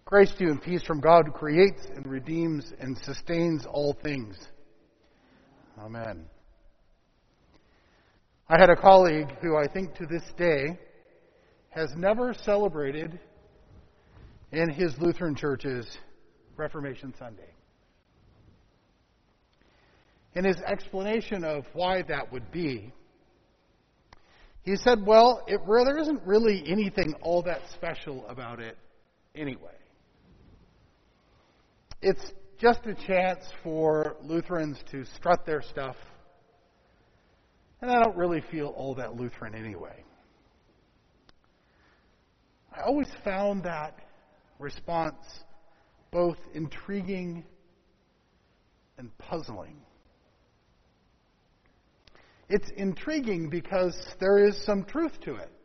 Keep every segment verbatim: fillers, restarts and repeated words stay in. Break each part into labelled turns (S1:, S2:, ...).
S1: Grace to you and peace from God who creates and redeems and sustains all things. Amen. I had a colleague who I think to this day has never celebrated in his Lutheran church's Reformation Sunday. In his explanation of why that would be, he said, well, it, there isn't really anything all that special about it anyway. It's just a chance for Lutherans to strut their stuff, and I don't really feel all that Lutheran anyway. I always found that response both intriguing and puzzling. It's intriguing because there is some truth to it.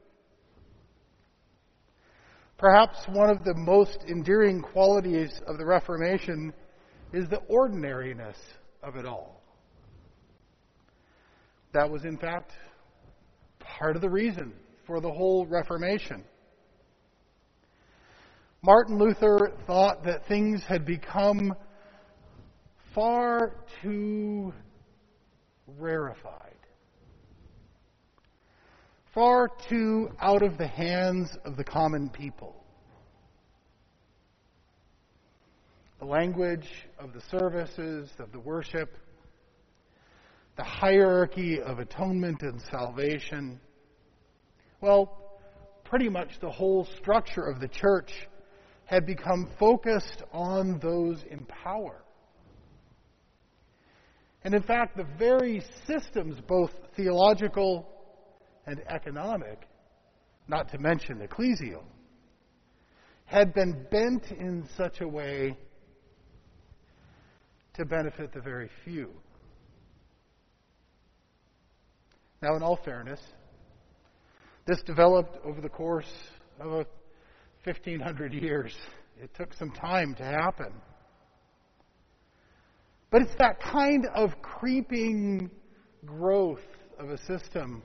S1: Perhaps one of the most endearing qualities of the Reformation is the ordinariness of it all. That was, in fact, part of the reason for the whole Reformation. Martin Luther thought that things had become far too rarefied, far too out of the hands of the common people. The language of the services, of the worship, the hierarchy of atonement and salvation, well, pretty much the whole structure of the church had become focused on those in power. And in fact, the very systems, both theological and economic, not to mention ecclesial, had been bent in such a way to benefit the very few. Now, in all fairness, this developed over the course of fifteen hundred years. It took some time to happen. But it's that kind of creeping growth of a system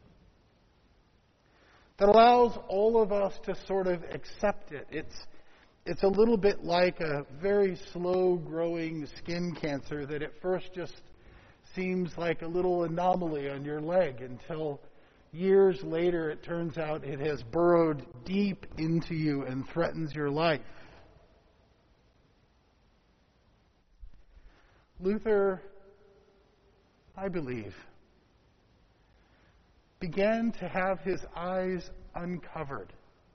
S1: that allows all of us to sort of accept it. It's it's a little bit like a very slow-growing skin cancer that at first just seems like a little anomaly on your leg until years later it turns out it has burrowed deep into you and threatens your life. Luther, I believe, began to have his eyes uncovered.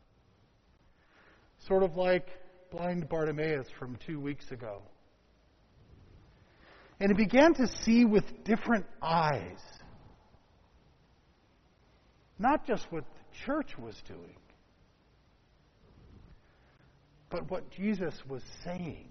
S1: Sort of like blind Bartimaeus from two weeks ago. And he began to see with different eyes. Not just what the church was doing, but what Jesus was saying.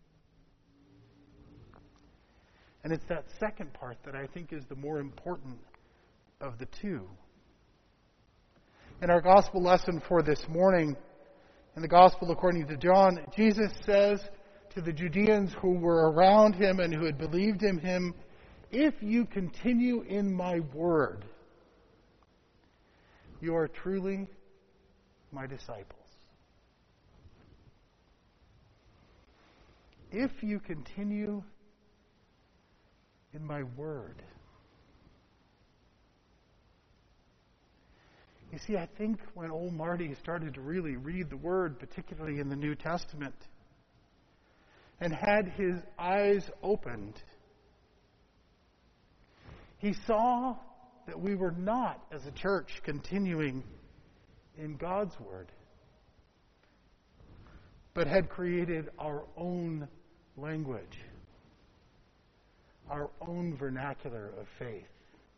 S1: And it's that second part that I think is the more important of the two. In our gospel lesson for this morning, in the gospel according to John, Jesus says to the Judeans who were around him and who had believed in him, "If you continue in my word, you are truly my disciples." If you continue in my word. You see, I think when old Marty started to really read the Word, particularly in the New Testament, and had his eyes opened, he saw that we were not, as a church, continuing in God's Word, but had created our own language, our own vernacular of faith.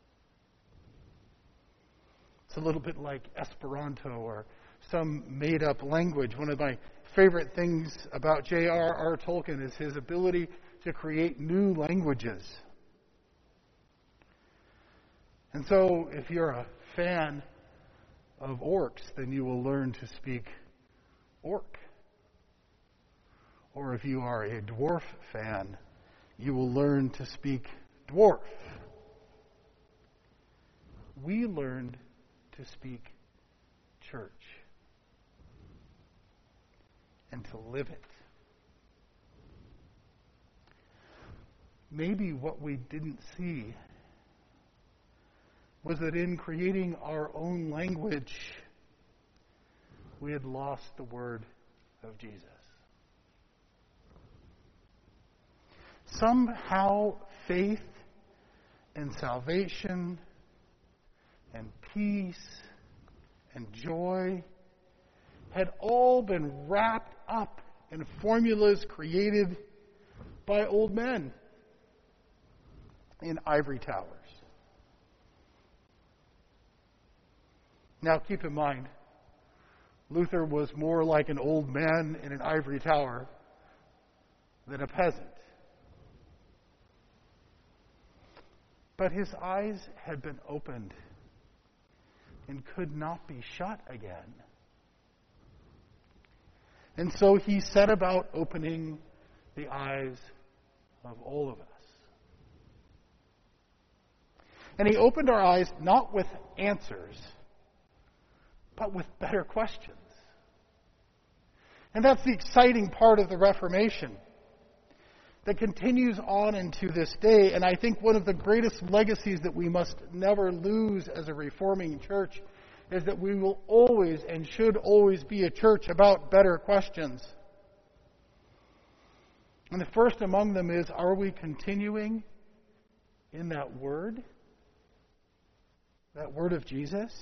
S1: It's a little bit like Esperanto or some made-up language. One of my favorite things about J R R Tolkien is his ability to create new languages. And so, if you're a fan of orcs, then you will learn to speak orc. Or if you are a dwarf fan, you will learn to speak dwarf. We learned to speak church. and to live it. Maybe what we didn't see was that in creating our own language, we had lost the word of Jesus. Somehow faith and salvation and peace and joy had all been wrapped up in formulas created by old men in ivory towers. Now keep in mind, Luther was more like an old man in an ivory tower than a peasant. But his eyes had been opened and could not be shut again. And so he set about opening the eyes of all of us. And he opened our eyes not with answers, but with better questions. And that's the exciting part of the Reformation that continues on into this day. And I think one of the greatest legacies that we must never lose as a reforming church is that we will always and should always be a church about better questions. And the first among them is, are we continuing in that word? That word of Jesus?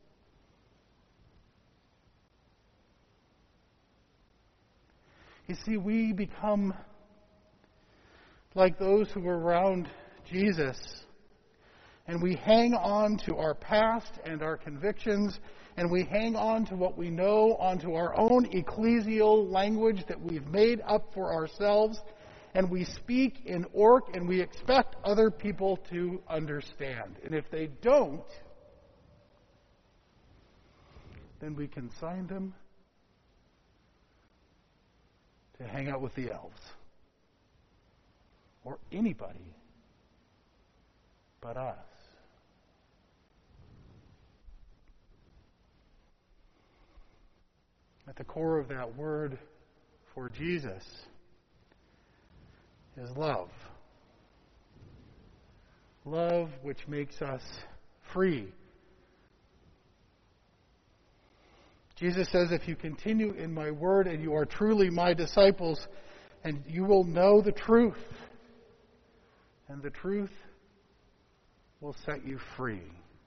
S1: You see, we become like those who were around Jesus, and we hang on to our past and our convictions, and we hang on to what we know, onto our own ecclesial language that we've made up for ourselves, and we speak in orc, and we expect other people to understand. And if they don't, then we consign them to hang out with the elves. Or anybody but us. At the core of that word for Jesus is love. Love which makes us free. Jesus says, if you continue in my word and you are truly my disciples, and you will know the truth, and the truth will set you free.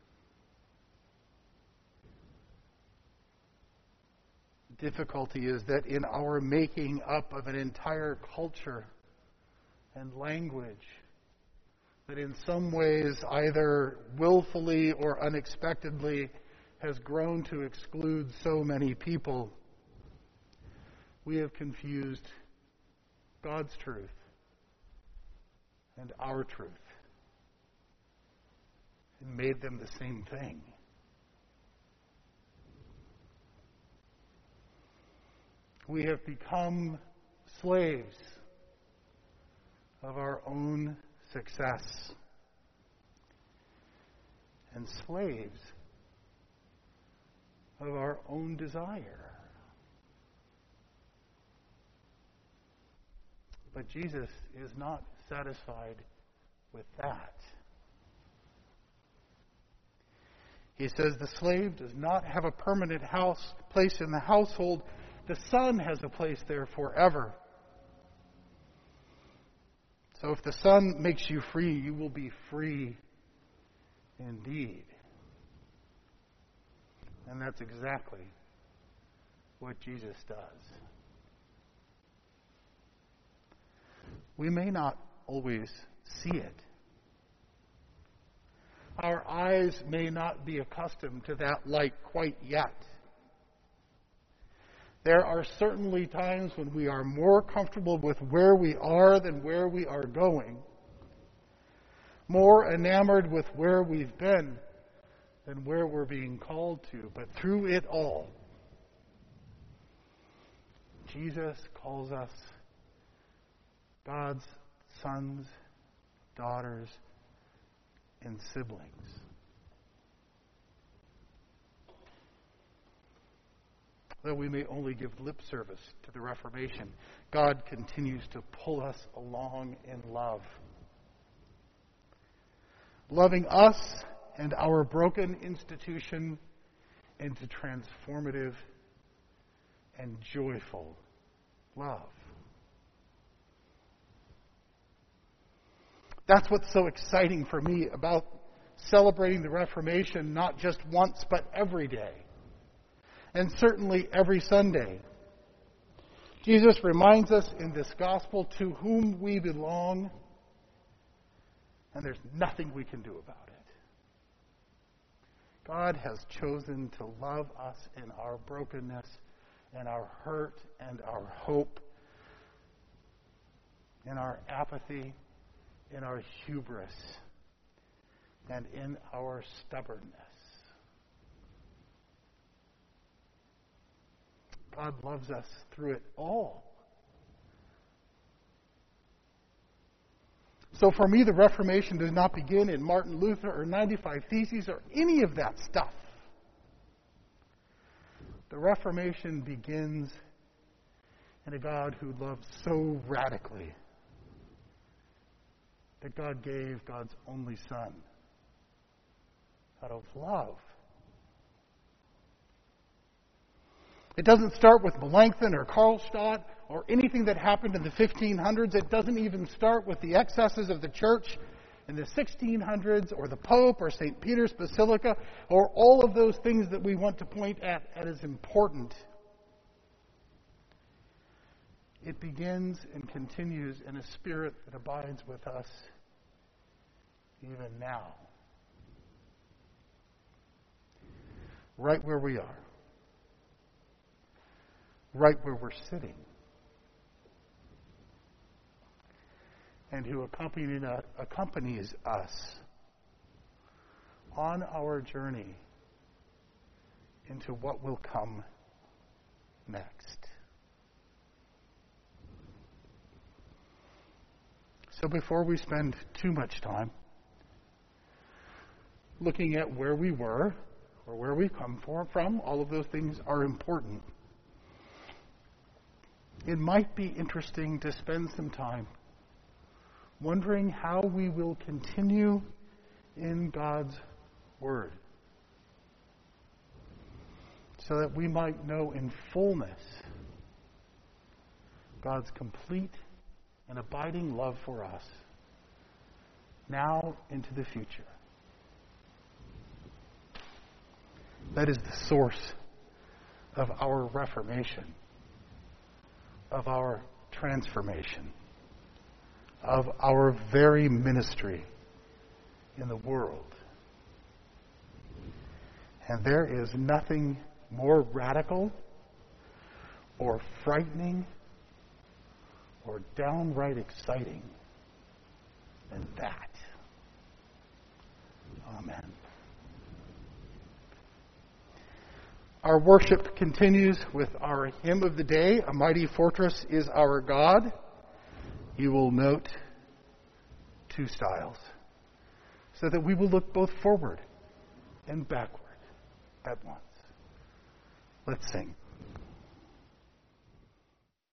S1: The difficulty is that in our making up of an entire culture and language that in some ways either willfully or unexpectedly has grown to exclude so many people, we have confused God's truth and our truth and made them the same thing. We have become slaves of our own success and slaves of our own desire. But Jesus is not satisfied with that. He says the slave does not have a permanent house place in the household. The Son has a place there forever. So if the Son makes you free, you will be free indeed. And that's exactly what Jesus does. We may not always see it. Our eyes may not be accustomed to that light quite yet. There are certainly times when we are more comfortable with where we are than where we are going, more enamored with where we've been than where we're being called to. But through it all, Jesus calls us God's sons, daughters, and siblings. though we may only give lip service to the Reformation, God continues to pull us along in love. Loving us and our broken institution into transformative and joyful love. That's what's so exciting for me about celebrating the Reformation, not just once, but every day. And certainly every Sunday. Jesus reminds us in this gospel to whom we belong, and there's nothing we can do about it. God has chosen to love us in our brokenness, in our hurt, and our hope, in our apathy, in our hubris, and in our stubbornness. God loves us through it all. So for me, the Reformation does not begin in Martin Luther or ninety-five Theses or any of that stuff. The Reformation begins in a God who loves so radically that God gave God's only Son out of love. It doesn't start with Melanchthon or Karlstadt or anything that happened in the fifteen hundreds. It doesn't even start with the excesses of the church in the sixteen hundreds or the Pope or Saint Peter's Basilica or all of those things that we want to point at as important. It begins and continues in a spirit that abides with us even now. Right where we are. Right where we're sitting. And who accompanies us on our journey into what will come next. So before we spend too much time looking at where we were or where we come from, all of those things are important. It might be interesting to spend some time wondering how we will continue in God's Word so that we might know in fullness God's complete and abiding love for us now into the future. That is the source of our Reformation, of our transformation, of our very ministry in the world. And there is nothing more radical or frightening or downright exciting than that. Amen. Our worship continues with our hymn of the day, A Mighty Fortress is Our God. You will note two styles, so that we will look both forward and backward at once. Let's sing.